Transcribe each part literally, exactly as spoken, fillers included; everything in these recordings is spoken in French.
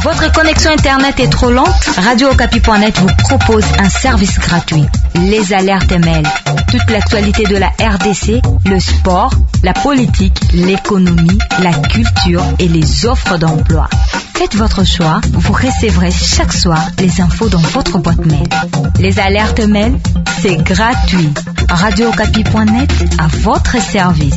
Votre connexion Internet est trop lente? Radio Okapi point net vous propose un service gratuit. Les alertes mail. Toute l'actualité de la R D C, le sport, la politique, l'économie, la culture et les offres d'emploi. Faites votre choix, vous recevrez chaque soir les infos dans votre boîte mail. Les alertes mail, c'est gratuit. Radio Okapi point net à votre service.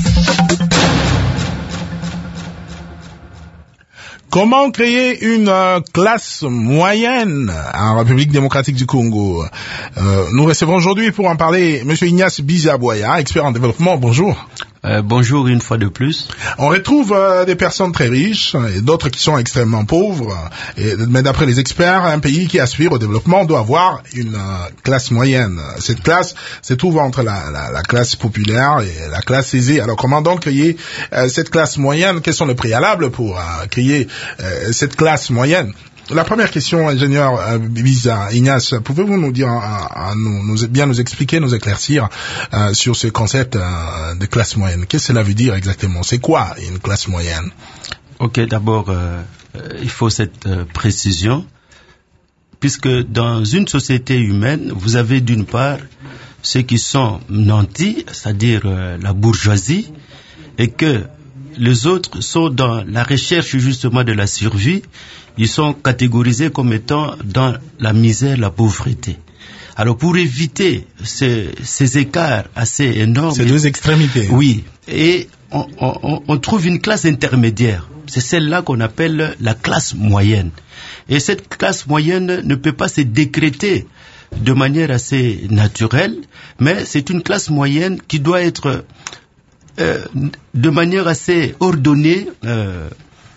Comment créer une euh, classe moyenne en République démocratique du Congo? euh, Nous recevons aujourd'hui pour en parler M. Ignace Bizaboya, expert en développement. Bonjour. Euh, bonjour une fois de plus. On retrouve euh, des personnes très riches et d'autres qui sont extrêmement pauvres. Et, mais d'après les experts, un pays qui aspire au développement doit avoir une euh, classe moyenne. Cette classe se trouve entre la, la, la classe populaire et la classe aisée. Alors comment donc créer euh, cette classe moyenne? Quels sont les préalables pour euh, créer euh, cette classe moyenne? La première question, ingénieur euh, Biza, Ignace, pouvez-vous nous dire, euh, nous, nous, bien nous expliquer, nous éclaircir euh, sur ce concept euh, de classe moyenne? Qu'est-ce que cela veut dire exactement? C'est quoi une classe moyenne? Ok, d'abord, euh, il faut cette euh, précision, puisque dans une société humaine, vous avez d'une part ceux qui sont nantis, c'est-à-dire euh, la bourgeoisie, et que les autres sont dans la recherche justement de la survie. Ils sont catégorisés comme étant dans la misère, la pauvreté. Alors pour éviter ces, ces écarts assez énormes... Ces deux extrémités. Oui, et on, on, on trouve une classe intermédiaire. C'est celle-là qu'on appelle la classe moyenne. Et cette classe moyenne ne peut pas se décréter de manière assez naturelle, mais c'est une classe moyenne qui doit être euh, de manière assez ordonnée, euh,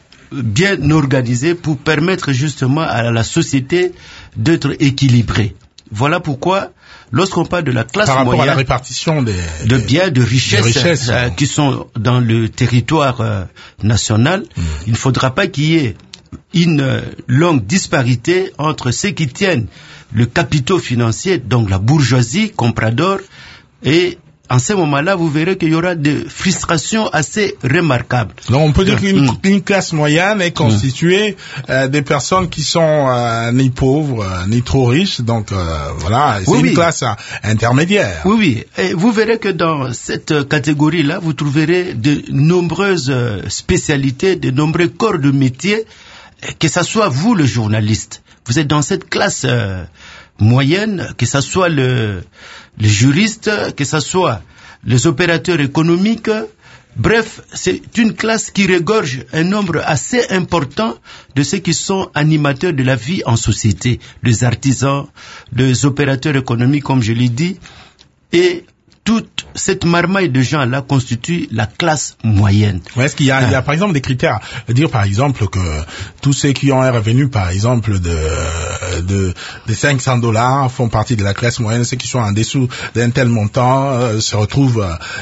bien organisée pour permettre justement à la société d'être équilibrée. Voilà pourquoi, lorsqu'on parle de la classe moyenne, par rapport moyenne, à la répartition des, de biens, de richesses, de richesses euh, qui sont dans le territoire euh, national, mmh. il ne faudra pas qu'il y ait une euh, longue disparité entre ceux qui tiennent le capital financier, donc la bourgeoisie, comprador, et en ce moment-là, vous verrez qu'il y aura des frustrations assez remarquables. Donc, on peut dire qu'une mmh. une classe moyenne est constituée mmh. euh, des personnes qui sont euh, ni pauvres, euh, ni trop riches. Donc, euh, voilà, c'est oui, une oui. classe euh, intermédiaire. Oui, oui. Et vous verrez que dans cette catégorie-là, vous trouverez de nombreuses spécialités, de nombreux corps de métier, que ce soit vous, le journaliste. Vous êtes dans cette classe euh, moyenne, que ce soit le... les juristes, que ce soit les opérateurs économiques. Bref, c'est une classe qui regorge un nombre assez important de ceux qui sont animateurs de la vie en société, les artisans, les opérateurs économiques, comme je l'ai dit, et toute cette marmaille de gens-là constitue la classe moyenne. Ouais, est-ce qu'il y a, ah. il y a par exemple des critères? Dire par exemple que tous ceux qui ont un revenu par exemple de de, de cinq cents dollars font partie de la classe moyenne, ceux qui sont en dessous d'un tel montant euh, se retrouvent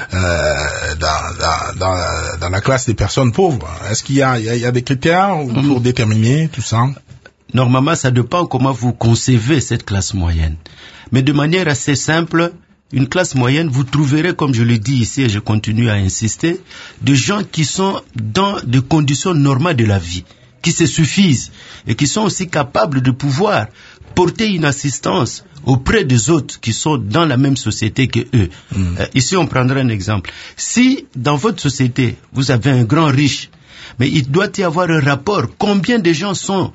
euh, dans, dans, dans, dans la classe des personnes pauvres. Est-ce qu'il y a, il y a, il y a des critères pour mmh. déterminer tout ça? Normalement, ça dépend comment vous concevez cette classe moyenne. Mais de manière assez simple, une classe moyenne, vous trouverez, comme je le dis ici et je continue à insister, des gens qui sont dans des conditions normales de la vie, qui se suffisent et qui sont aussi capables de pouvoir porter une assistance auprès des autres qui sont dans la même société que eux. Mmh. Euh, ici, on prendra un exemple. Si dans votre société, vous avez un grand riche, mais il doit y avoir un rapport, combien de gens sont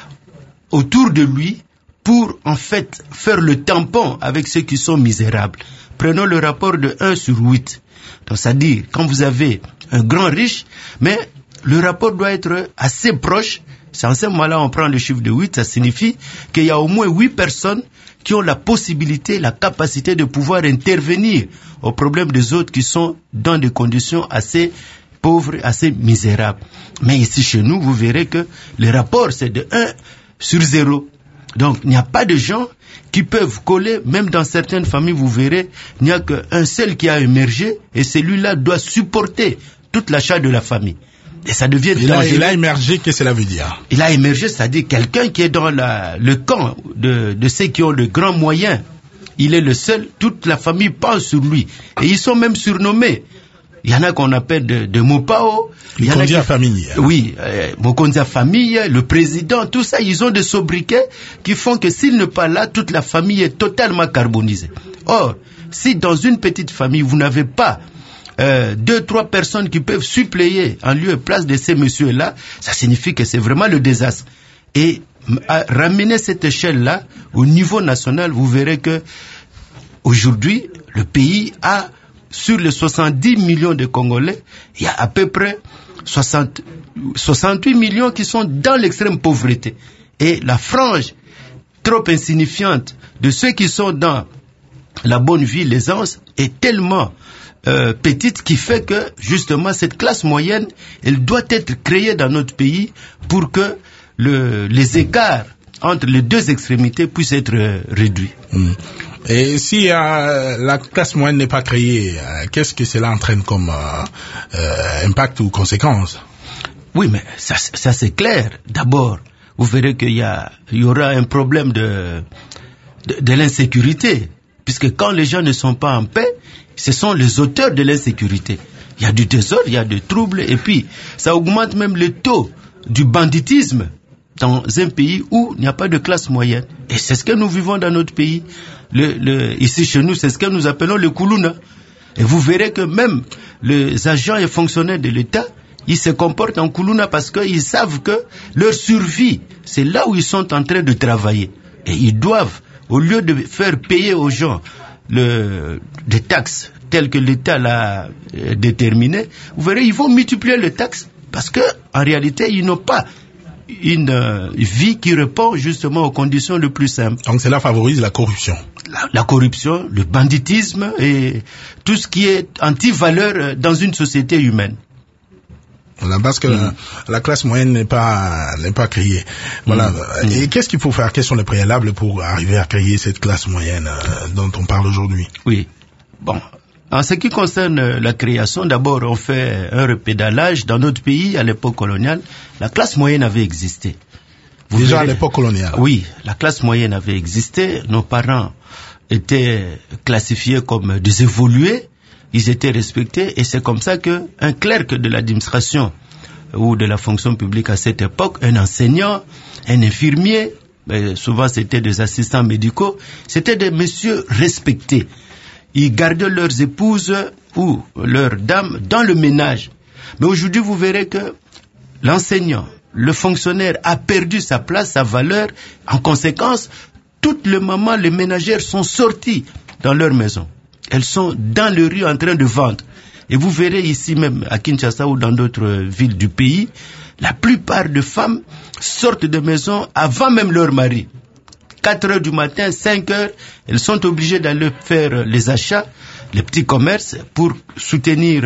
autour de lui pour, en fait, faire le tampon avec ceux qui sont misérables. Prenons le rapport de un sur huit. Donc, c'est-à-dire, quand vous avez un grand riche, mais le rapport doit être assez proche. C'est en ce moment-là, on prend le chiffre de huit, ça signifie qu'il y a au moins huit personnes qui ont la possibilité, la capacité de pouvoir intervenir aux problèmes des autres qui sont dans des conditions assez pauvres, assez misérables. Mais ici, chez nous, vous verrez que le rapport, c'est de un sur zéro. Donc, il n'y a pas de gens qui peuvent coller, même dans certaines familles, vous verrez, il n'y a qu'un seul qui a émergé, et celui-là doit supporter toute la charge de la famille. Et ça devient il a, il a émergé, qu'est-ce que cela veut dire? Il a émergé, c'est-à-dire quelqu'un qui est dans la, le camp de, de ceux qui ont de grands moyens. Il est le seul, toute la famille pense sur lui. Et ils sont même surnommés. Il y en a qu'on appelle de, de Mopao. Il y en a qui... famille. Oui, euh, Mokondia famille, le président, tout ça, ils ont des sobriquets qui font que s'il n'est pas là, toute la famille est totalement carbonisée. Or, si dans une petite famille, vous n'avez pas euh, deux, trois personnes qui peuvent suppléer en lieu et place de ces messieurs-là, ça signifie que c'est vraiment le désastre. Et à ramener cette échelle-là au niveau national, vous verrez que aujourd'hui, le pays a, sur les soixante-dix millions de Congolais, il y a à peu près soixante, soixante-huit millions qui sont dans l'extrême pauvreté. Et la frange trop insignifiante de ceux qui sont dans la bonne vie, l'aisance, est tellement euh, petite qui fait que, justement, cette classe moyenne, elle doit être créée dans notre pays pour que le, les écarts entre les deux extrémités puissent être euh, réduits. Mmh. Et si euh, la classe moyenne n'est pas créée, euh, qu'est-ce que cela entraîne comme euh, euh, impact ou conséquence? Oui, mais ça, ça c'est clair. D'abord, vous verrez qu'il y a, il y aura un problème de, de, de l'insécurité, puisque quand les gens ne sont pas en paix, ce sont les auteurs de l'insécurité. Il y a du désordre, il y a des troubles, et puis ça augmente même le taux du banditisme dans un pays où il n'y a pas de classe moyenne. Et c'est ce que nous vivons dans notre pays. Le, le, ici chez nous, c'est ce que nous appelons le Koulouna. Et vous verrez que même les agents et fonctionnaires de l'État, ils se comportent en Koulouna parce qu'ils savent que leur survie, c'est là où ils sont en train de travailler. Et ils doivent, au lieu de faire payer aux gens le, des taxes telles que l'État l'a euh, déterminé, vous verrez, ils vont multiplier les taxes parce que en réalité, ils n'ont pas une euh, vie qui répond justement aux conditions les plus simples. Donc cela favorise la corruption. La, la corruption, le banditisme et tout ce qui est anti-valeur dans une société humaine. Voilà, parce que mmh. la, la classe moyenne n'est pas n'est pas créée. Voilà. Mmh. Et qu'est-ce qu'il faut faire? Quels sont les préalables pour arriver à créer cette classe moyenne euh, dont on parle aujourd'hui? Oui. Bon. En ce qui concerne la création, d'abord on fait un repédalage. Dans notre pays, à l'époque coloniale, la classe moyenne avait existé. Vous Déjà verrez, à l'époque coloniale? Oui, la classe moyenne avait existé. Nos parents étaient classifiés comme des évolués. Ils étaient respectés et c'est comme ça qu'un clerc de l'administration ou de la fonction publique à cette époque, un enseignant, un infirmier, souvent c'était des assistants médicaux, c'était des messieurs respectés. Ils gardaient leurs épouses ou leurs dames dans le ménage. Mais aujourd'hui, vous verrez que l'enseignant, le fonctionnaire a perdu sa place, sa valeur. En conséquence, toutes les mamans, les ménagères sont sorties dans leur maison. Elles sont dans les rues en train de vendre. Et vous verrez ici même à Kinshasa ou dans d'autres villes du pays, la plupart des femmes sortent de maison avant même leur mari. quatre heures du matin, cinq heures, elles sont obligées d'aller faire les achats, les petits commerces pour soutenir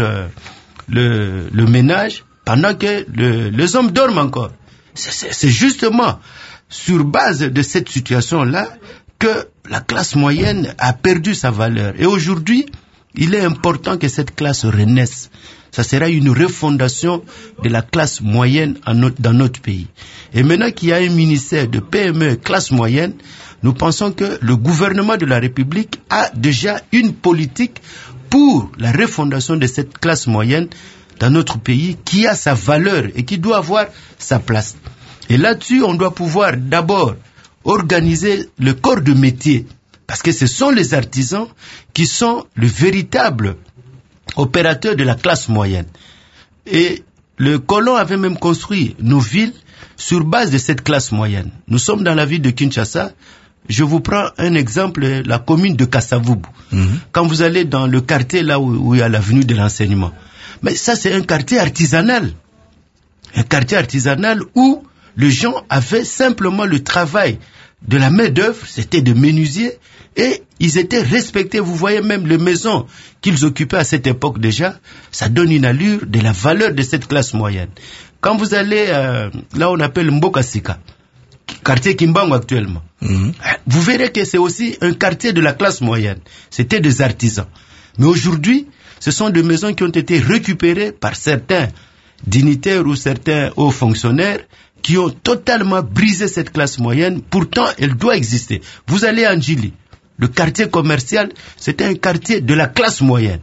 le, le ménage pendant que le, les hommes dorment encore. C'est, c'est, c'est justement sur base de cette situation-là que la classe moyenne a perdu sa valeur. Et aujourd'hui, il est important que cette classe renaisse. Ça sera une refondation de la classe moyenne en notre, dans notre pays. Et maintenant qu'il y a un ministère de P M E classe moyenne, nous pensons que le gouvernement de la République a déjà une politique pour la refondation de cette classe moyenne dans notre pays qui a sa valeur et qui doit avoir sa place. Et là-dessus, on doit pouvoir d'abord organiser le corps de métier, parce que ce sont les artisans qui sont le véritable opérateur de la classe moyenne. Et le colon avait même construit nos villes sur base de cette classe moyenne. Nous sommes dans la ville de Kinshasa. Je vous prends un exemple, la commune de Kasavubu. Mm-hmm. Quand vous allez dans le quartier là où, où il y a l'avenue de l'enseignement. Mais ça, c'est un quartier artisanal. Un quartier artisanal où les gens avaient simplement le travail de la main-d'œuvre, c'était des menuisiers, et ils étaient respectés. Vous voyez même les maisons qu'ils occupaient à cette époque déjà, ça donne une allure de la valeur de cette classe moyenne. Quand vous allez euh, là on appelle Mbokasika, quartier Kimbangu actuellement, mmh. vous verrez que c'est aussi un quartier de la classe moyenne. C'était des artisans. Mais aujourd'hui, ce sont des maisons qui ont été récupérées par certains dignitaires ou certains hauts fonctionnaires qui ont totalement brisé cette classe moyenne. Pourtant, elle doit exister. Vous allez à Njili, le quartier commercial, c'était un quartier de la classe moyenne.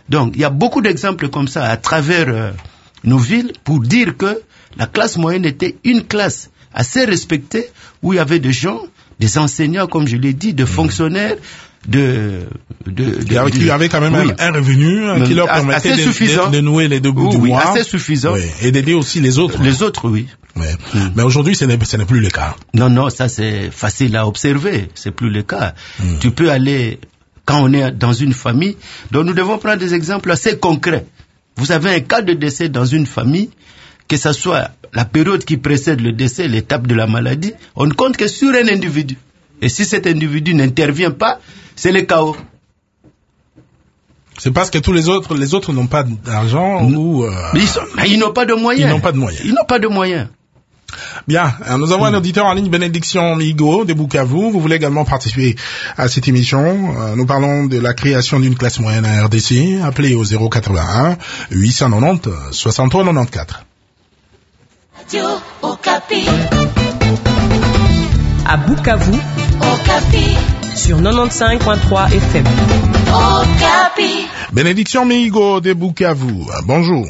Donc, il y a beaucoup d'exemples comme ça à travers euh, nos villes pour dire que la classe moyenne était une classe assez respectée où il y avait des gens, des enseignants, comme je l'ai dit, de fonctionnaires, de... de, de qui, avait, de, qui avait quand même oui. un, un revenu hein, qui leur permettait de, de, de nouer les deux bouts oui, du oui, mois. assez suffisant. Oui, et d'aider aussi les autres. Les hein. autres, oui. Ouais. Mm. Mais aujourd'hui, ce n'est, ce n'est plus le cas. Non, non, ça c'est facile à observer. C'est plus le cas. Mm. Tu peux aller, quand on est dans une famille, donc nous devons prendre des exemples assez concrets. Vous avez un cas de décès dans une famille, que ce soit la période qui précède le décès, l'étape de la maladie, on ne compte que sur un individu. Et si cet individu n'intervient pas, c'est le chaos. C'est parce que tous les autres, les autres n'ont pas d'argent mmh. ou... Euh... Mais ils, sont, mais ils n'ont pas de moyens. Ils n'ont pas de moyens. Ils n'ont pas de moyens. Bien, nous avons mmh. un auditeur en ligne, Bénédiction Migo, de Bukavu. Vous voulez également participer à cette émission. Nous parlons de la création d'une classe moyenne à R D C. Appelez au zéro quatre-vingt-un huit cent quatre-vingt-dix soixante-trois quatre-vingt-quatorze. Radio Okapi. À Bukavu, Okapi. Sur quatre-vingt-quinze point trois F M. Okapi. Bénédiction Migo de Bukavu. Bonjour.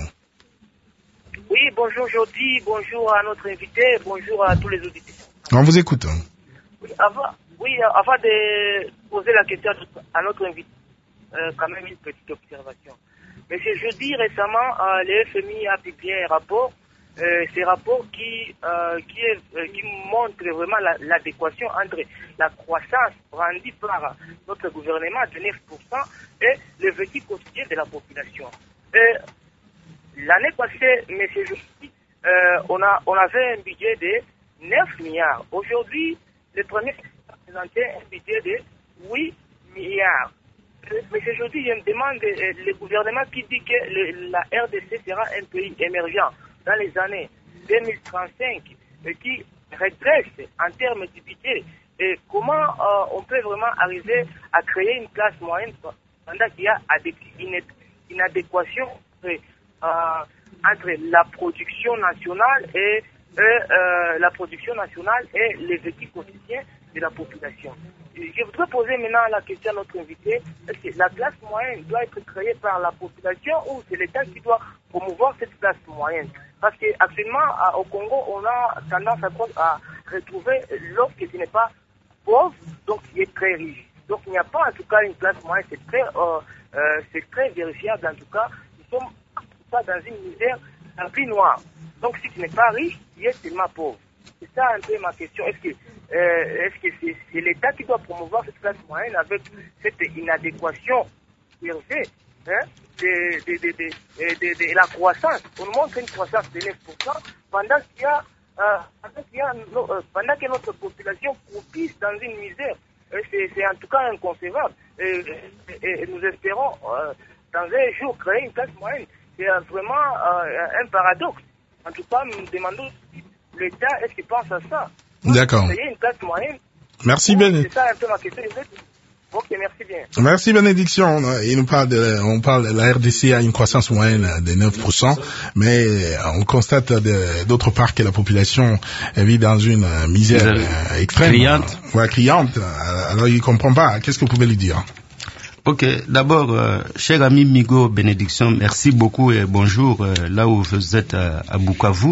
Oui, bonjour Jody, bonjour à notre invité, bonjour à tous les auditeurs. On vous écoute. Oui, avant, oui, avant de poser la question à notre invité, euh, quand même une petite observation. Monsieur Jody, récemment, euh, le F M I a publié un rapport. Euh, ces rapports qui euh, qui, est, euh, qui montrent vraiment la, l'adéquation entre la croissance rendue par notre gouvernement de neuf pour cent et le vécu quotidien de la population. Et l'année passée, monsieur Josti, euh, on a on avait un budget de neuf milliards. Aujourd'hui, le premier a présenté un budget de huit milliards. Euh, monsieur Josti, je me demande euh, le gouvernement qui dit que le, la R D C sera un pays émergent dans les années deux mille trente-cinq, et qui régresse en termes de budget. Et comment euh, on peut vraiment arriver à créer une classe moyenne pendant qu'il y a une inadéquation entre, euh, entre la production nationale et euh, euh, la production nationale et les vécus quotidiens de la population. Je voudrais poser maintenant la question à notre invité. Est-ce que la classe moyenne doit être créée par la population ou c'est l'État qui doit promouvoir cette classe moyenne? Parce qu'actuellement, au Congo, on a tendance à, à retrouver l'autre qui n'est pas pauvre, donc qui est très riche. Donc il n'y a pas en tout cas une classe moyenne, c'est très, euh, euh, c'est très vérifiable en tout cas. Nous sommes pas dans une misère un peu noire. Donc si tu n'es pas riche, tu es seulement pauvre. C'est ça un peu ma question. Est-ce que euh, est-ce que c'est, c'est l'État qui doit promouvoir cette classe moyenne avec cette inadéquation élevée, hein, de, de, de, de, de, de la croissance? On montre une croissance de neuf pour cent pendant qu'il y a, euh, pendant, qu'il y a euh, pendant que notre population croupisse dans une misère. Euh, c'est, c'est en tout cas inconcevable. Et, et, et nous espérons euh, dans un jour créer une classe moyenne. C'est vraiment euh, un paradoxe. En tout cas, nous demandons si l'État, est-ce qu'il pense à ça? D'accord. Une classe moyenne. Merci Ben. C'est ça un peu ma question. Ok, merci bien. Merci Bénédiction. Il nous parle de, on parle, la R D C a une croissance moyenne de neuf pour cent, mais on constate de, d'autre part que la population vit dans une misère euh, extrême. Criante. Ouais, criante. Alors il comprend pas. Qu'est-ce que vous pouvez lui dire? Ok, d'abord, euh, cher ami Migo Bénédiction, merci beaucoup et bonjour euh, là où vous êtes à, à Bukavu.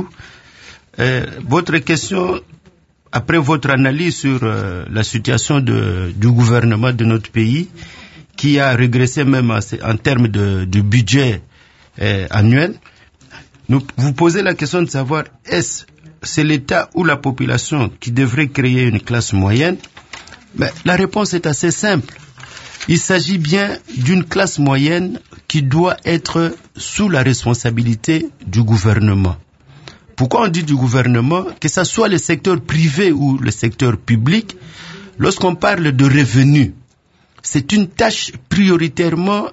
Euh, votre question, après votre analyse sur euh, la situation de, du gouvernement de notre pays, qui a régressé même en, en termes de, de budget euh, annuel, nous, vous posez la question de savoir est-ce c'est l'État ou la population qui devrait créer une classe moyenne? Mais la réponse est assez simple. Il s'agit bien d'une classe moyenne qui doit être sous la responsabilité du gouvernement. Pourquoi on dit du gouvernement? Que ce soit le secteur privé ou le secteur public, lorsqu'on parle de revenus, c'est une tâche prioritairement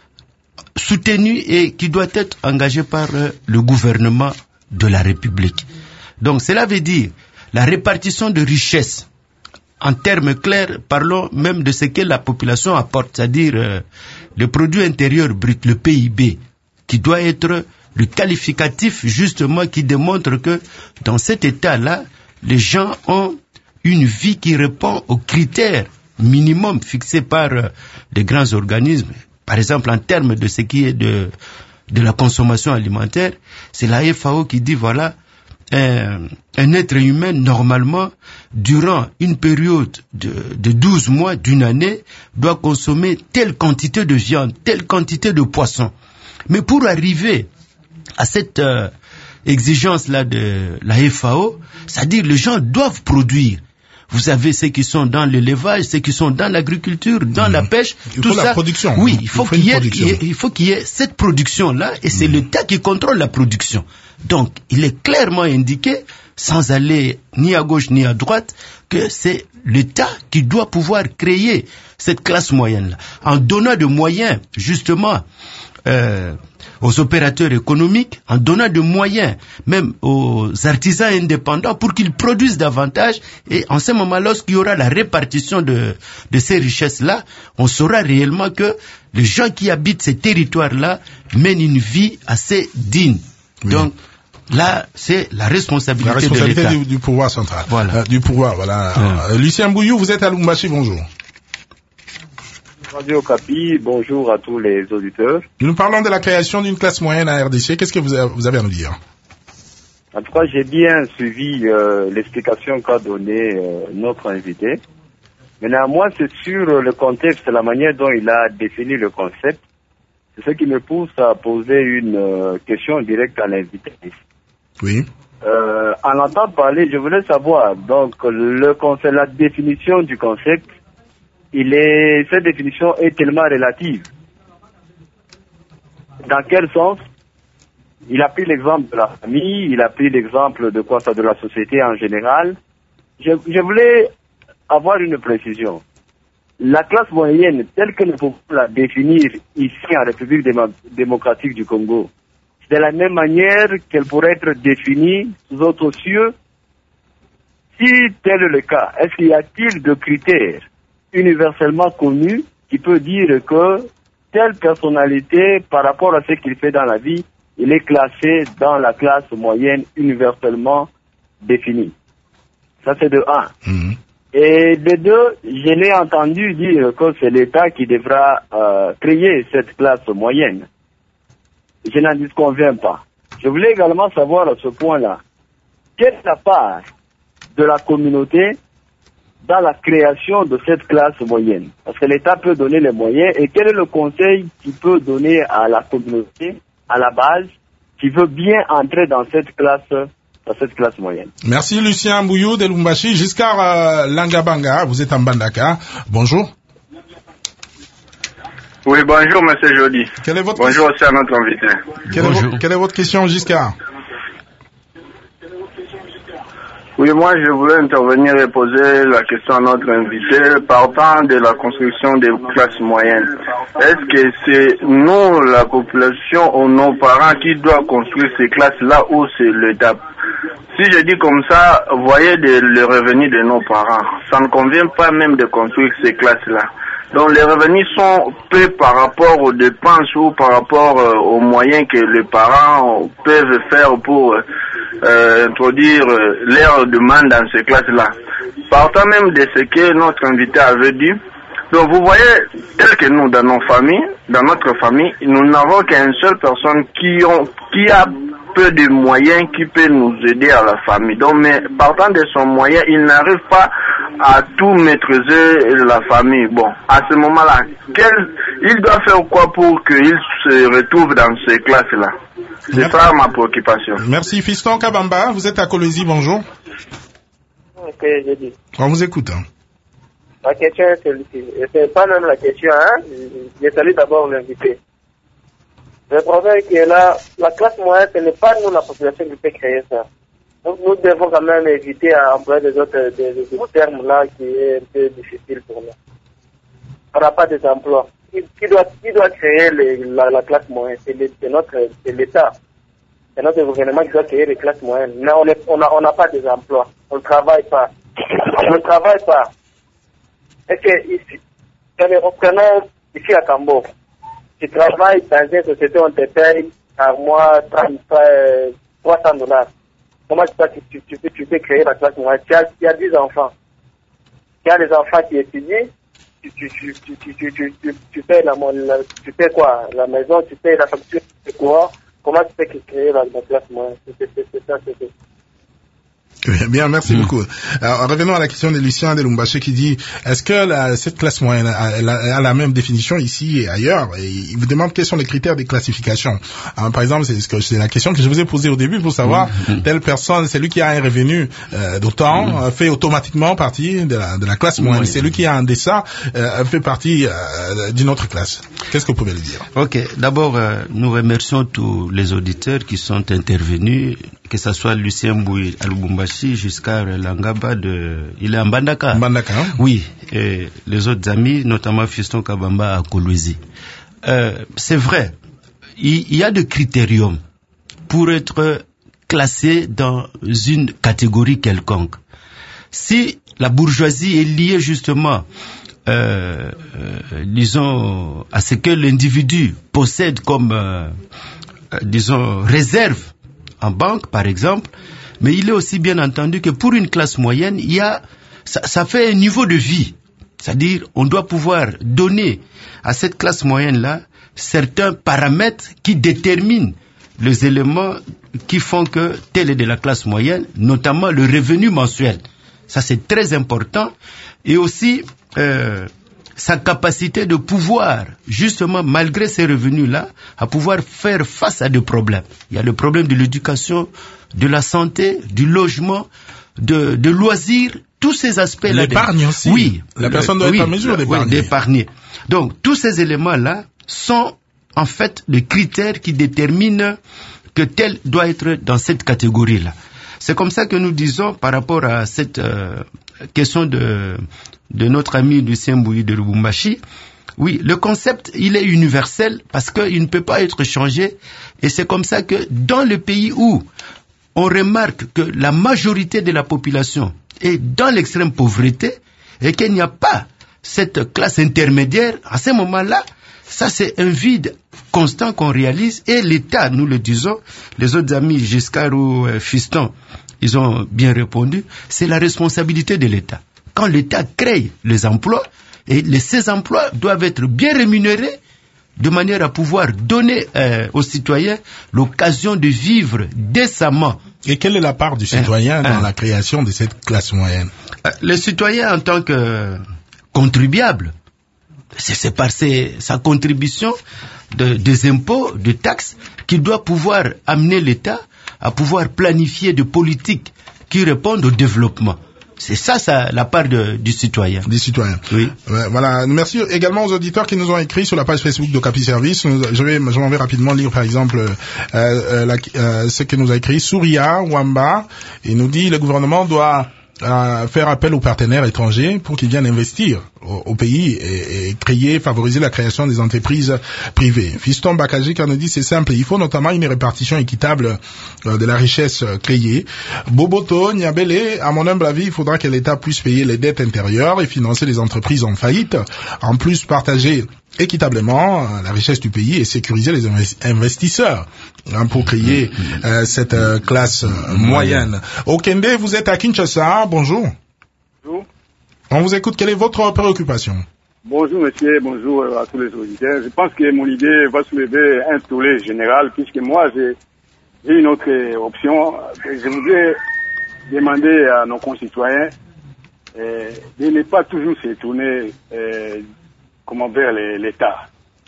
soutenue et qui doit être engagée par le gouvernement de la République. Donc cela veut dire la répartition de richesses. En termes clairs, parlons même de ce que la population apporte, c'est-à-dire euh, le produit intérieur brut, le P I B, qui doit être le qualificatif justement qui démontre que dans cet état-là, les gens ont une vie qui répond aux critères minimums fixés par euh, les grands organismes par exemple en termes de ce qui est de, de la consommation alimentaire, c'est la F A O qui dit voilà, un, un être humain normalement, durant une période de, de douze mois, d'une année, doit consommer telle quantité de viande, telle quantité de poisson. Mais pour arriver à cette euh, exigence-là de la F A O, c'est-à-dire les gens doivent produire. Vous avez ceux qui sont dans l'élevage, ceux qui sont dans l'agriculture, dans mmh. la pêche, il tout faut ça. La production. Oui, il faut, il, qu'il y ait, production. il faut qu'il y ait cette production-là, et c'est mmh. l'État qui contrôle la production. Donc, il est clairement indiqué, sans aller ni à gauche ni à droite, que c'est l'État qui doit pouvoir créer cette classe moyenne-là, en donnant des moyens, justement, euh, aux opérateurs économiques, en donnant des moyens même aux artisans indépendants pour qu'ils produisent davantage, et en ce moment, lorsqu'il y aura la répartition de, de ces richesses-là, on saura réellement que les gens qui habitent ces territoires-là mènent une vie assez digne. Oui. Donc, là, c'est la responsabilité, la responsabilité de l'État. Du, du pouvoir central. Voilà. Euh, du pouvoir, voilà. Ouais. Euh, Lucien Bouillou, vous êtes à Lubumbashi, bonjour. Radio Okapi, bonjour à tous les auditeurs. Nous parlons de la création d'une classe moyenne à R D C. Qu'est-ce que vous avez, vous avez à nous dire? En tout cas, j'ai bien suivi euh, l'explication qu'a donnée euh, notre invité. Mais néanmoins, c'est sur le contexte, la manière dont il a défini le concept. C'est ce qui me pousse à poser une euh, question directe à l'invité. Oui. Euh, en entendant parler, je voulais savoir, donc, le concept, la définition du concept, il est, cette définition est tellement relative. Dans quel sens? Il a pris l'exemple de la famille, il a pris l'exemple de quoi ça, de la société en général. Je, je voulais avoir une précision. La classe moyenne, telle que nous pouvons la définir ici en République démocratique du Congo, c'est de la même manière qu'elle pourrait être définie sous autres cieux. Si tel est le cas, est-ce qu'il y a-t-il de critères universellement connus qui peut dire que telle personnalité, par rapport à ce qu'il fait dans la vie, il est classé dans la classe moyenne universellement définie? Ça, c'est de un. Mmh. Et de deux, je l'ai entendu dire que c'est l'État qui devra euh, créer cette classe moyenne. Je n'en disconviens pas. Je voulais également savoir à ce point-là, quelle est la part de la communauté dans la création de cette classe moyenne? Parce que l'État peut donner les moyens, et quel est le conseil qu'il peut donner à la communauté, à la base, qui veut bien entrer dans cette classe dans cette classe moyenne. Merci Lucien Bouillou de Lubumbashi. Giscard euh, Langabanga, vous êtes en Bandaka. Bonjour. Oui, bonjour Monsieur Jody. Quelle est votre bonjour aussi à notre invité. Quelle, bonjour. Est vo- quelle est votre question, Giscard? Oui, moi je voulais intervenir et poser la question à notre invité partant de la construction des classes moyennes. Est-ce que c'est nous, la population, ou nos parents qui doivent construire ces classes-là, ou c'est l'État? Si je dis comme ça, voyez de, le revenu de nos parents. Ça ne convient pas même de construire ces classes-là. Donc les revenus sont peu par rapport aux dépenses ou par rapport euh, aux moyens que les parents peuvent faire pour euh, introduire euh, leurs demandes dans ces classes-là. Partant même de ce que notre invité avait dit, donc vous voyez, tel que nous, dans nos familles, dans notre famille, nous n'avons qu'une seule personne qui, ont, qui a peu de moyens qui peut nous aider à la famille. Donc, mais partant de son moyen, il n'arrive pas à tout maîtriser la famille. Bon, à ce moment-là, quel, il doit faire quoi pour qu'il se retrouve dans ces classes-là? C'est Merci. Ça ma préoccupation. Merci. Fiston Kabamba, vous êtes à Colosie, bonjour. Ok, j'ai dit. On vous écoute. Hein. La question est celle-ci. Et c'est pas même la question, hein. Je salue d'abord l'invité. Le problème qui est là, la classe moyenne, ce n'est pas nous, la population, qui peut créer ça. Donc nous devons quand même éviter à employer des autres des, des, des termes là qui est un peu difficile pour nous. On n'a pas des emplois. Qui, qui, doit, qui doit créer les, la, la classe moyenne? C'est, les, c'est notre, c'est l'État. C'est notre gouvernement qui doit créer les classes moyennes. Mais on n'a on a, on a pas des emplois. On ne travaille pas. On ne travaille pas. Est-ce que ici, prenons ici à Cambo, tu travailles dans une société, on te paye par mois trois cents dollars. Comment tu, tu, tu, peux, tu peux créer la classe moyenne? Tu as, tu as dix enfants. Tu as des enfants qui étudient, tu, tu, tu, tu, tu, tu, tu, tu, tu payes la, la, tu payes quoi, la maison, tu payes la facture, tu quoi, comment tu peux créer la, la classe moyenne? C'est, c'est, c'est ça, c'est, c'est. Bien, merci mmh. beaucoup. Alors, revenons à la question de Lucien de Lumbaché qui dit, est-ce que la, cette classe moyenne a, a, a la même définition ici et ailleurs? Et il vous demande quels sont les critères de classification. Alors, par exemple, c'est, ce que, c'est la question que je vous ai posée au début pour savoir mmh. telle personne, c'est lui qui a un revenu euh, d'autant, mmh. fait automatiquement partie de la, de la classe moyenne. Mmh. C'est lui qui a un dessin, euh, fait partie euh, d'une autre classe. Qu'est-ce que vous pouvez lui dire? Ok, d'abord, euh, nous remercions tous les auditeurs qui sont intervenus, que ce soit Lucien Mbouy à Lubumbashi jusqu'à Langaba de, il est en Bandaka. Bandaka, hein? Oui, et les autres amis, notamment Fiston Kabamba à Kolwezi. Euh, c'est vrai, il, il y a des critériums pour être classé dans une catégorie quelconque. Si la bourgeoisie est liée justement, euh, euh, disons, à ce que l'individu possède comme, euh, euh, disons, réserve en banque, par exemple, mais il est aussi bien entendu que pour une classe moyenne, il y a, ça, ça fait un niveau de vie. C'est-à-dire, on doit pouvoir donner à cette classe moyenne-là certains paramètres qui déterminent les éléments qui font que telle est de la classe moyenne, notamment le revenu mensuel. Ça, c'est très important. Et aussi, euh, sa capacité de pouvoir, justement, malgré ces revenus-là, à pouvoir faire face à des problèmes. Il y a le problème de l'éducation, de la santé, du logement, de, de loisirs, tous ces aspects-là. L'épargne aussi. Oui. La personne doit oui, être en mesure d'épargner. Oui, d'épargner. Donc, tous ces éléments-là sont, en fait, les critères qui déterminent que tel doit être dans cette catégorie-là. C'est comme ça que nous disons, par rapport à cette euh, question de, de notre ami Lucien Mbouy de Lubumbashi, oui, le concept, il est universel parce qu'il ne peut pas être changé. Et c'est comme ça que dans le pays où on remarque que la majorité de la population est dans l'extrême pauvreté et qu'il n'y a pas cette classe intermédiaire, à ce moment-là, ça c'est un vide constant qu'on réalise et l'État, nous le disons, les autres amis, Giscard ou euh, Fiston, ils ont bien répondu, c'est la responsabilité de l'État. Quand l'État crée les emplois, et les, ces emplois doivent être bien rémunérés de manière à pouvoir donner euh, aux citoyens l'occasion de vivre décemment. Et quelle est la part du citoyen hein, dans hein. la création de cette classe moyenne? euh, Le citoyen en tant que euh, contribuable, c'est, c'est par ses, sa contribution de, des impôts, de taxes, qu'il doit pouvoir amener l'État à pouvoir planifier des politiques qui répondent au développement. C'est ça, ça la part de, du citoyen. Des citoyens. Oui. Ouais, voilà. Merci également aux auditeurs qui nous ont écrit sur la page Facebook d'Okapi Service. Je vais, je m'en vais rapidement lire, par exemple, euh, euh, la, euh, ce que nous a écrit Souria Wamba. Il nous dit le gouvernement doit euh, faire appel aux partenaires étrangers pour qu'ils viennent investir au, au pays et, et créer, favoriser la création des entreprises privées. Fiston Bakaji nous dit c'est simple, il faut notamment une répartition équitable euh, de la richesse euh, créée. Boboto Niabele, à mon humble avis, il faudra que l'État puisse payer les dettes intérieures et financer les entreprises en faillite. En plus, partager équitablement euh, la richesse du pays et sécuriser les investisseurs hein, pour créer euh, cette euh, classe euh, moyenne. Okende, vous êtes à Kinshasa, bonjour. Bonjour. On vous écoute, quelle est votre préoccupation? Bonjour monsieur, bonjour à tous les auditeurs. Je pense que mon idée va soulever un tollé général puisque moi j'ai, j'ai une autre option. Je voudrais demander à nos concitoyens euh, de ne pas toujours se tourner euh, comment vers les, l'État.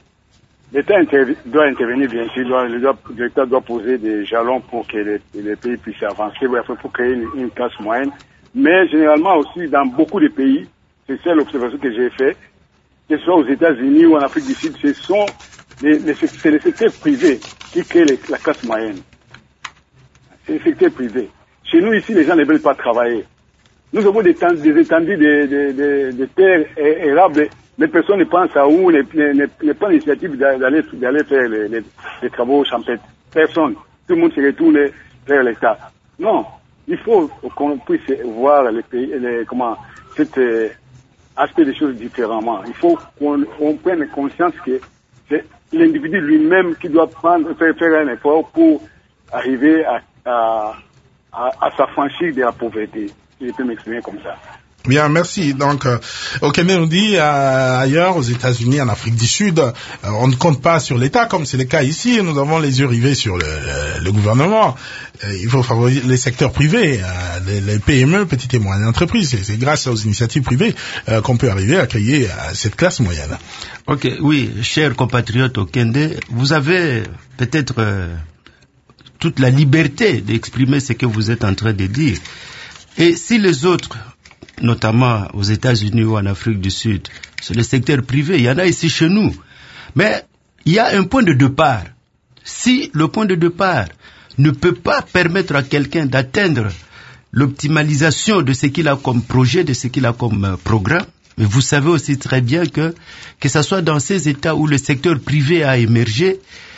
L'État interv- doit intervenir bien sûr, doit, doit, l'État doit poser des jalons pour que les, les pays puissent avancer, pour créer une, une classe moyenne. Mais généralement aussi dans beaucoup de pays, c'est ça l'observation que j'ai faite, que ce soit aux États-Unis ou en Afrique du Sud, ce sont les, les, c'est les secteurs privés qui créent les, la classe moyenne. C'est les secteurs privés. Chez nous ici, les gens ne veulent pas travailler. Nous avons des, des étendues de, de, de, de terres érables. Les personnes ne pensent à où, ne, ne, ne, ne prennent l'initiative d'aller, d'aller faire les, les, les travaux champêtres. Personne. Tout le monde se retourne vers l'État. Non. Il faut qu'on puisse voir les pays, les, comment, cet euh, aspect des choses différemment. Il faut qu'on on prenne conscience que c'est l'individu lui-même qui doit prendre, faire, faire un effort pour arriver à, à, à, à s'affranchir de la pauvreté. Je peux m'exprimer comme ça. Bien, merci. Donc, euh, Okende nous dit, euh, ailleurs, aux États-Unis, en Afrique du Sud, euh, on ne compte pas sur l'État, comme c'est le cas ici. Nous avons les yeux rivés sur le, le gouvernement. Euh, il faut favoriser les secteurs privés, euh, les, les P M E, petites et moyennes entreprises. C'est, c'est grâce aux initiatives privées euh, qu'on peut arriver à créer euh, cette classe moyenne. Ok, oui, chers compatriotes Okende, vous avez peut-être euh, toute la liberté d'exprimer ce que vous êtes en train de dire. Et si les autres, notamment aux États-Unis ou en Afrique du Sud, c'est le secteur privé, il y en a ici chez nous. Mais il y a un point de départ. Si le point de départ ne peut pas permettre à quelqu'un d'atteindre l'optimalisation de ce qu'il a comme projet, de ce qu'il a comme euh, programme, mais vous savez aussi très bien que, que ce soit dans ces États où le secteur privé a émergé,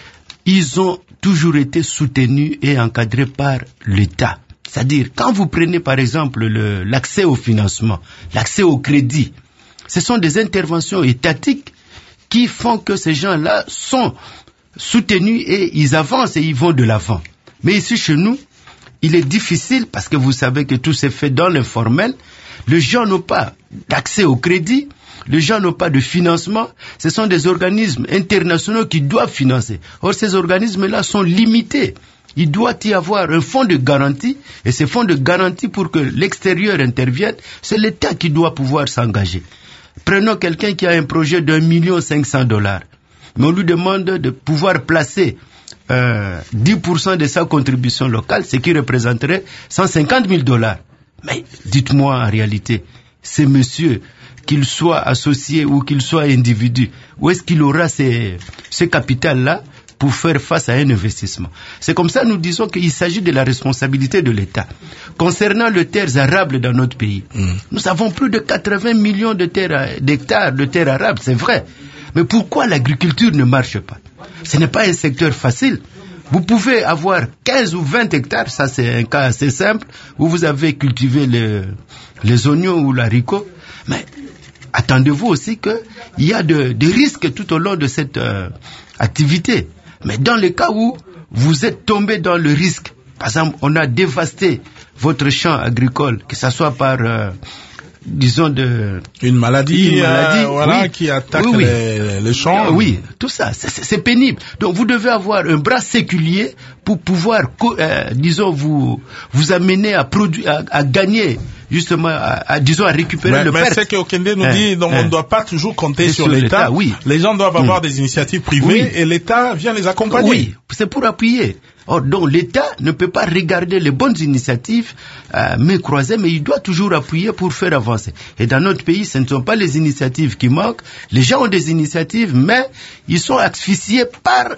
ils ont toujours été soutenus et encadrés par l'État. C'est-à-dire, quand vous prenez par exemple le, l'accès au financement, l'accès au crédit, ce sont des interventions étatiques qui font que ces gens-là sont soutenus et ils avancent et ils vont de l'avant. Mais ici chez nous, il est difficile parce que vous savez que tout s'est fait dans l'informel. Les gens n'ont pas d'accès au crédit, les gens n'ont pas de financement. Ce sont des organismes internationaux qui doivent financer. Or, ces organismes-là sont limités. Il doit y avoir un fonds de garantie, et ces fonds de garantie, pour que l'extérieur intervienne, c'est l'État qui doit pouvoir s'engager. Prenons quelqu'un qui a un projet d'un million cinq cents dollars, mais on lui demande de pouvoir placer euh, dix pour cent de sa contribution locale, ce qui représenterait cent cinquante mille dollars. Mais dites-moi en réalité, ces messieurs, qu'il soit associé ou qu'il soit individu, où est-ce qu'il aura ces, ce capital-là pour faire face à un investissement? C'est comme ça nous disons qu'il s'agit de la responsabilité de l'État. Concernant les terres arables dans notre pays, mmh. nous avons plus de quatre-vingts millions de terres, d'hectares de terres arables, c'est vrai. Mais pourquoi l'agriculture ne marche pas? Ce n'est pas un secteur facile. Vous pouvez avoir quinze ou vingt hectares, ça c'est un cas assez simple, où vous avez cultivé le, les oignons ou l'haricot, mais attendez-vous aussi qu'il y a de, des risques tout au long de cette euh, activité. Mais dans le cas où vous êtes tombé dans le risque, par exemple, on a dévasté votre champ agricole, que ce soit par, euh, disons, de... Une maladie, une maladie euh, voilà, oui. qui attaque oui, oui. Les, les champs. Euh, oui, tout ça, c'est, c'est pénible. Donc vous devez avoir un bras séculier pour pouvoir, euh, disons, vous vous amener à, produire, à, à gagner, justement, à, à, disons, à récupérer mais, le mais perte. c'est que Okende nous hein, dit, donc hein. on ne doit pas toujours compter sur, sur l'État. l'État. Oui. Les gens doivent avoir mmh. des initiatives privées oui. et l'État vient les accompagner. Oui, c'est pour appuyer. Or, donc l'État ne peut pas regarder les bonnes initiatives, euh, mains croisées, mais il doit toujours appuyer pour faire avancer. Et dans notre pays, ce ne sont pas les initiatives qui manquent. Les gens ont des initiatives, mais ils sont asphyxiés par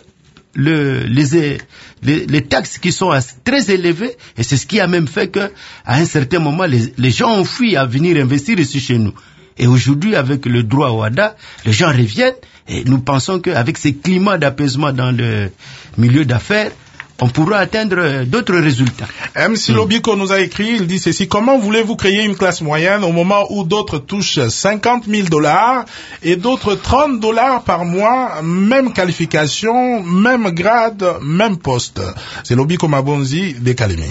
le, les, les, les taxes qui sont très élevées. Et c'est ce qui a même fait que, à un certain moment, les, les gens ont fui à venir investir ici chez nous. Et aujourd'hui, avec le droit au A D A, les gens reviennent. Et nous pensons qu'avec ces climats d'apaisement dans le milieu d'affaires, on pourra atteindre d'autres résultats. M. Silobiko mmh. nous a écrit, il dit ceci: comment voulez-vous créer une classe moyenne au moment où d'autres touchent cinquante mille dollars et d'autres trente dollars par mois, même qualification, même grade, même poste? C'est Silobiko Mabonzi de Kalemi.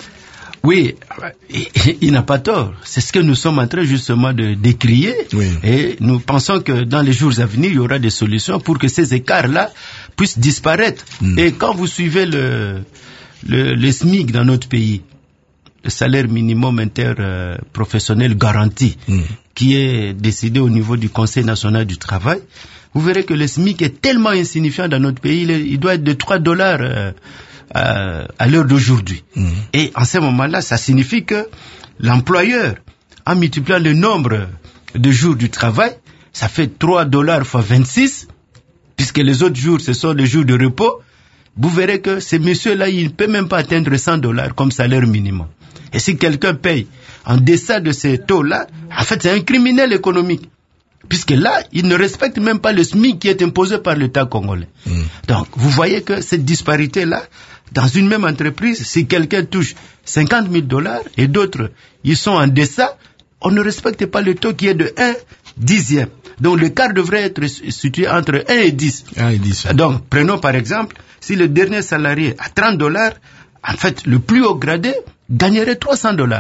Oui, il, il n'a pas tort. C'est ce que nous sommes en train justement de décrier. Oui. Et nous pensons que dans les jours à venir, il y aura des solutions pour que ces écarts-là puissent disparaître. Mm. Et quand vous suivez le, le, le S M I C dans notre pays, le salaire minimum interprofessionnel garanti, mm. qui est décidé au niveau du Conseil national du travail, vous verrez que le S M I C est tellement insignifiant dans notre pays, il, est, il doit être de trois dollars euh, à, à l'heure d'aujourd'hui. Mmh. Et en ce moment-là, ça signifie que l'employeur, en multipliant le nombre de jours du travail, ça fait trois dollars fois vingt-six, puisque les autres jours, ce sont les jours de repos. Vous verrez que ces messieurs-là, ils ne peuvent même pas atteindre cent dollars comme salaire minimum. Et si quelqu'un paye en deçà de ces taux-là, en fait, c'est un criminel économique. Puisque là, il ne respecte même pas le S M I C qui est imposé par l'État congolais. Mmh. Donc, vous voyez que cette disparité-là, dans une même entreprise, si quelqu'un touche cinquante mille dollars et d'autres, ils sont en deçà, on ne respecte pas le taux qui est de un dixième. Donc, l'écart devrait être situé entre un et dix. un et dix. Donc, prenons par exemple, si le dernier salarié a trente dollars, en fait, le plus haut gradé gagnerait trois cents dollars.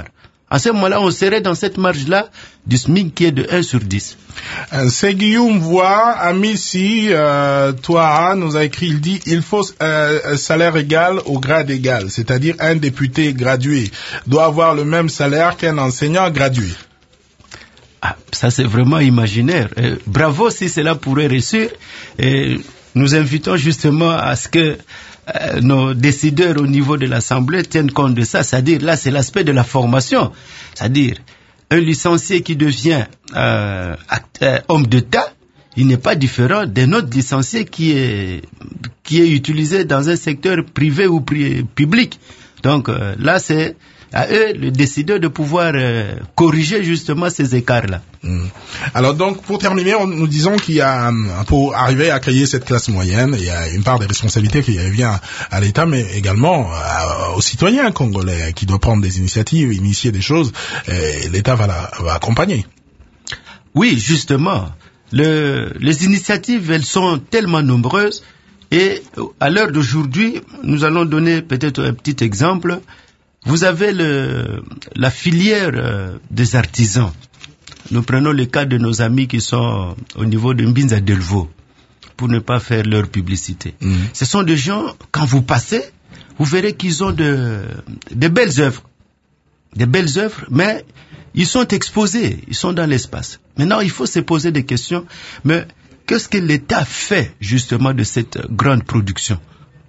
À ce moment-là, on serait dans cette marge-là du SMIC qui est de un sur dix. C'est Guillaume Voix, Amici, euh, toi, nous a écrit, il dit, il faut euh, salaire égal au grade égal, c'est-à-dire un député gradué doit avoir le même salaire qu'un enseignant gradué. Ah, ça c'est vraiment imaginaire. Euh, bravo si cela pourrait réussir. Et nous invitons justement à ce que euh, nos décideurs au niveau de l'Assemblée tiennent compte de ça. C'est-à-dire, là, c'est l'aspect de la formation. C'est-à-dire, un licencié qui devient euh, act, euh, homme d'État, il n'est pas différent d'un autre licencié qui est qui est utilisé dans un secteur privé ou pri- public. Donc euh, là, c'est à eux, le décideur, de pouvoir euh, corriger justement ces écarts-là. Mmh. Alors donc, pour terminer, on, nous disons qu'il y a, pour arriver à créer cette classe moyenne, il y a une part des responsabilités qui revient à, à l'État, mais également à, aux citoyens congolais qui doivent prendre des initiatives, initier des choses, et l'État va, la, va accompagner. Oui, justement. Le, les initiatives, elles sont tellement nombreuses, et à l'heure d'aujourd'hui, nous allons donner peut-être un petit exemple. Vous avez le, la filière euh, des artisans. Nous prenons le cas de nos amis qui sont au niveau de Mbinza Delvaux, pour ne pas faire leur publicité. Mmh. Ce sont des gens, quand vous passez, vous verrez qu'ils ont de, de belles œuvres. Des belles œuvres, mais ils sont exposés, ils sont dans l'espace. Maintenant, il faut se poser des questions, mais qu'est-ce que l'État fait justement de cette grande production?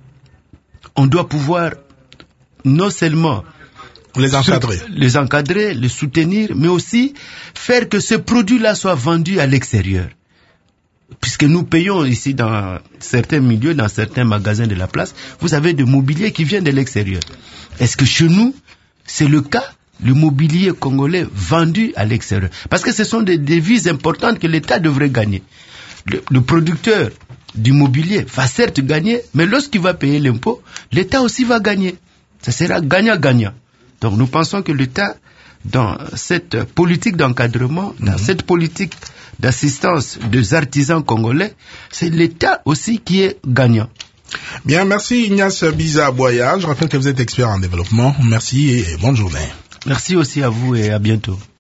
On doit pouvoir non seulement les encadrer, les encadrer, les soutenir, mais aussi faire que ce produit-là soit vendu à l'extérieur. Puisque nous payons ici dans certains milieux, dans certains magasins de la place, vous avez du mobilier qui vient de l'extérieur. Est-ce que chez nous, c'est le cas, le mobilier congolais vendu à l'extérieur? Parce que ce sont des devises importantes que l'État devrait gagner. Le, le producteur du mobilier va certes gagner, mais lorsqu'il va payer l'impôt, l'État aussi va gagner. Ça sera gagnant-gagnant. Donc nous pensons que l'État, dans cette politique d'encadrement, dans mmh. cette politique d'assistance des artisans congolais, c'est l'État aussi qui est gagnant. Bien, merci Ignace Biza-Boya. Je rappelle que vous êtes expert en développement. Merci et bonne journée. Merci aussi à vous et à bientôt.